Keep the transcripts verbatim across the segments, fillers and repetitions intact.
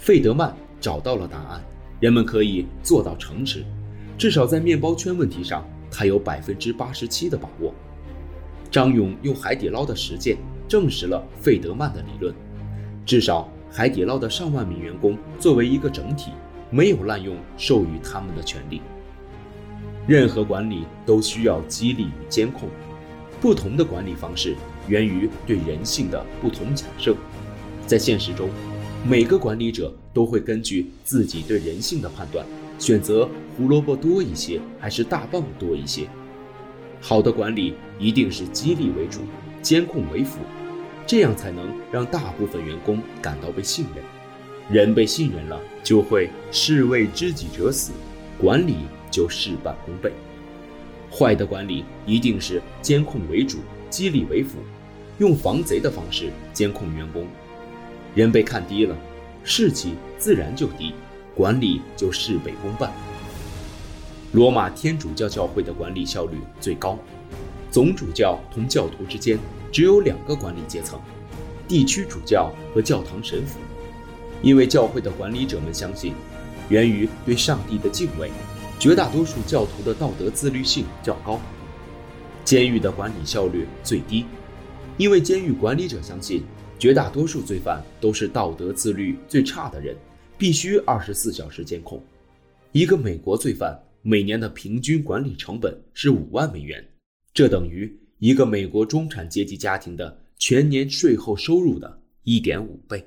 费德曼找到了答案，人们可以做到诚实，至少在面包圈问题上，他有百分之八十七的把握。张勇用海底捞的实践证实了费德曼的理论，至少海底捞的上万名员工作为一个整体，没有滥用授予他们的权利。任何管理都需要激励与监控，不同的管理方式源于对人性的不同假设。在现实中，每个管理者都会根据自己对人性的判断，选择胡萝卜多一些还是大棒多一些。好的管理一定是激励为主，监控为辅，这样才能让大部分员工感到被信任。人被信任了，就会士为知己者死，管理就事半功倍。坏的管理一定是监控为主，激励为辅，用防贼的方式监控员工。人被看低了，士气自然就低，管理就事倍功半。罗马天主教教会的管理效率最高，总主教同教徒之间只有两个管理阶层，地区主教和教堂神父。因为教会的管理者们相信，源于对上帝的敬畏，绝大多数教徒的道德自律性较高。监狱的管理效率最低，因为监狱管理者相信，绝大多数罪犯都是道德自律最差的人，必须二十四小时监控。一个美国罪犯每年的平均管理成本是五万美元，这等于一个美国中产阶级家庭的全年税后收入的 一点五倍。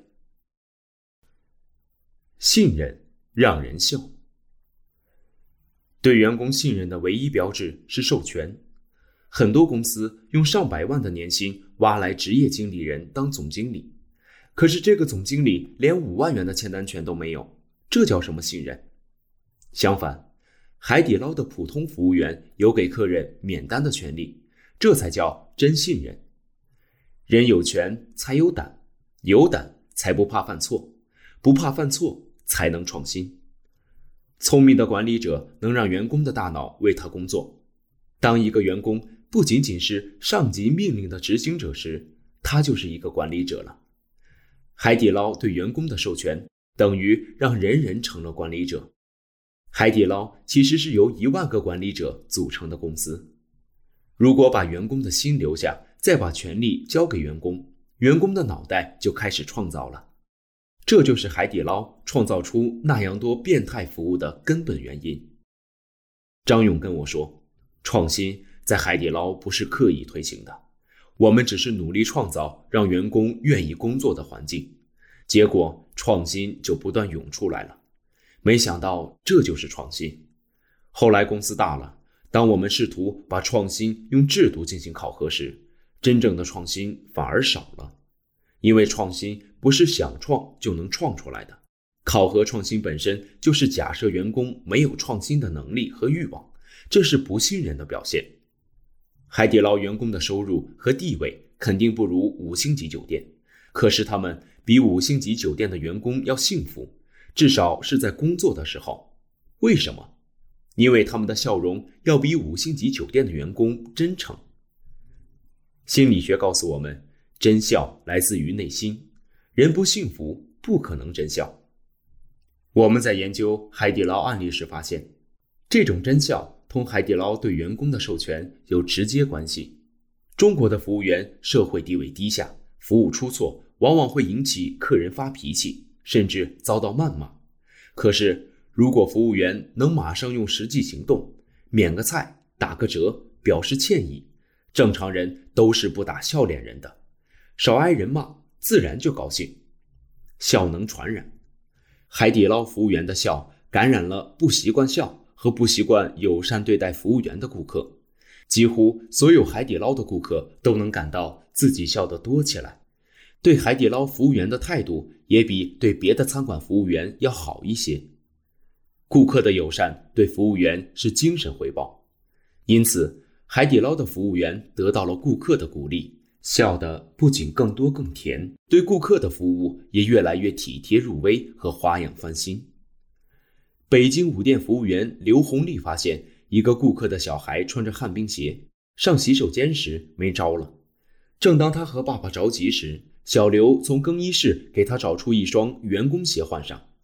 信任让人笑。对员工信任的唯一标志是授权。很多公司用上百万的年薪挖来职业经理人当总经理，可是这个总经理连五万元的签单权都没有，这叫什么信任？相反，海底捞的普通服务员有给客人免单的权利，这才叫真信任。人有权才有胆，有胆才不怕犯错，不怕犯错才能创新。聪明的管理者能让员工的大脑为他工作。当一个员工不仅仅是上级命令的执行者时，他就是一个管理者了。海底捞对员工的授权，等于让人人成了管理者。海底捞其实是由一万个管理者组成的公司。如果把员工的心留下，再把权力交给员工，员工的脑袋就开始创造了。这就是海底捞创造出那样多变态服务的根本原因。张勇跟我说，创新在海底捞不是刻意推行的，我们只是努力创造让员工愿意工作的环境，结果创新就不断涌出来了。没想到这就是创新。后来公司大了，当我们试图把创新用制度进行考核时，真正的创新反而少了。因为创新不是想创就能创出来的，考核创新本身就是假设员工没有创新的能力和欲望，这是不信任的表现。海底捞员工的收入和地位肯定不如五星级酒店，可是他们比五星级酒店的员工要幸福，至少是在工作的时候。为什么？因为他们的笑容要比五星级酒店的员工真诚。心理学告诉我们，真笑来自于内心，人不幸福不可能真笑。我们在研究海底捞案例时发现，这种真笑同海底捞对员工的授权有直接关系。中国的服务员社会地位低下，服务出错往往会引起客人发脾气，甚至遭到谩骂。可是如果服务员能马上用实际行动，免个菜，打个折，表示歉意，正常人都是不打笑脸人的，少挨人骂，自然就高兴。笑能传染，海底捞服务员的笑感染了不习惯笑和不习惯友善对待服务员的顾客，几乎所有海底捞的顾客都能感到自己笑得多起来，对海底捞服务员的态度也比对别的餐馆服务员要好一些。顾客的友善对服务员是精神回报，因此海底捞的服务员得到了顾客的鼓励，笑得不仅更多更甜，对顾客的服务也越来越体贴入微和花样翻新。北京五店服务员刘红丽发现，一个顾客的小孩穿着旱冰鞋上洗手间时没招了。正当他和爸爸着急时，小刘从更衣室给他找出一双员工鞋换上，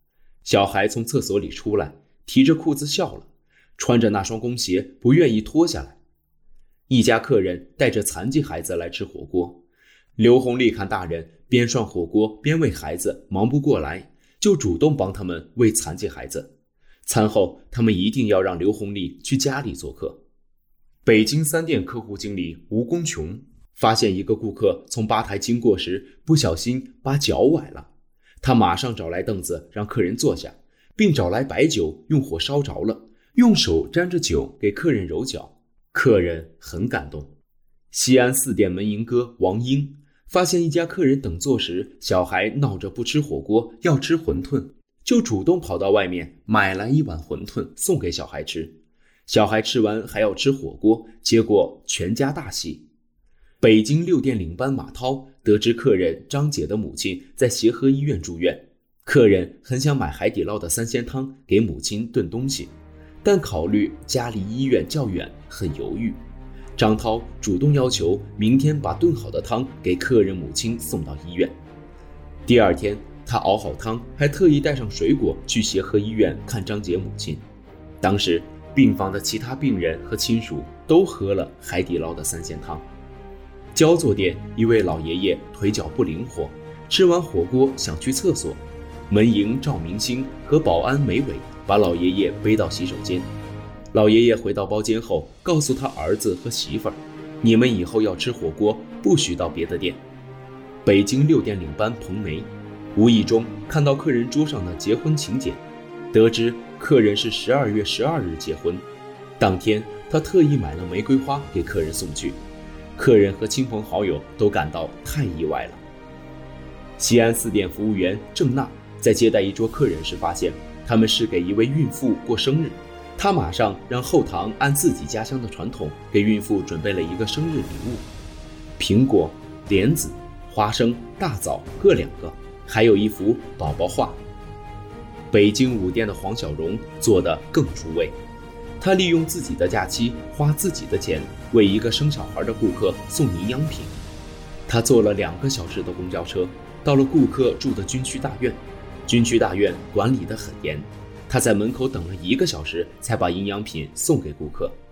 小孩从厕所里出来，提着裤子笑了，穿着那双工鞋不愿意脱下来。一家客人带着残疾孩子来吃火锅，刘红丽看大人边涮火锅边喂孩子忙不过来，就主动帮他们喂残疾孩子。餐后他们一定要让刘红丽去家里做客。北京三店客户经理吴功琼发现一个顾客从吧台经过时不小心把脚崴了，他马上找来凳子让客人坐下，并找来白酒用火烧着了，用手沾着酒给客人揉脚，客人很感动。西安四店门迎哥王英发现一家客人等座时，小孩闹着不吃火锅要吃馄饨，就主动跑到外面买来一碗馄饨送给小孩吃，小孩吃完还要吃火锅，结果全家大喜。北京六店领班马涛得知客人张姐的母亲在协和医院住院，客人很想买海底捞的三鲜汤给母亲炖东西，但考虑家离医院较远，很犹豫。张涛主动要求明天把炖好的汤给客人母亲送到医院。第二天他熬好汤，还特意带上水果去协和医院看张姐母亲。当时病房的其他病人和亲属都喝了海底捞的三鲜汤。焦作店一位老爷爷腿脚不灵活，吃完火锅想去厕所，门迎赵明星和保安梅伟把老爷爷背到洗手间。老爷爷回到包间后，告诉他儿子和媳妇儿，你们以后要吃火锅不许到别的店。北京六店领班彭梅无意中看到客人桌上的结婚请柬，得知客人是十二月十二日结婚，当天他特意买了玫瑰花给客人送去，客人和亲朋好友都感到太意外了。西安四店服务员郑娜在接待一桌客人时发现，他们是给一位孕妇过生日，她马上让后堂按自己家乡的传统给孕妇准备了一个生日礼物，苹果、莲子、花生、大枣各两个，还有一幅宝宝画。北京五店的黄小荣做得更出位，他利用自己的假期花自己的钱为一个生小孩的顾客送营养品。他坐了两个小时的公交车，到了顾客住的军区大院，军区大院管理得很严，他在门口等了一个小时才把营养品送给顾客。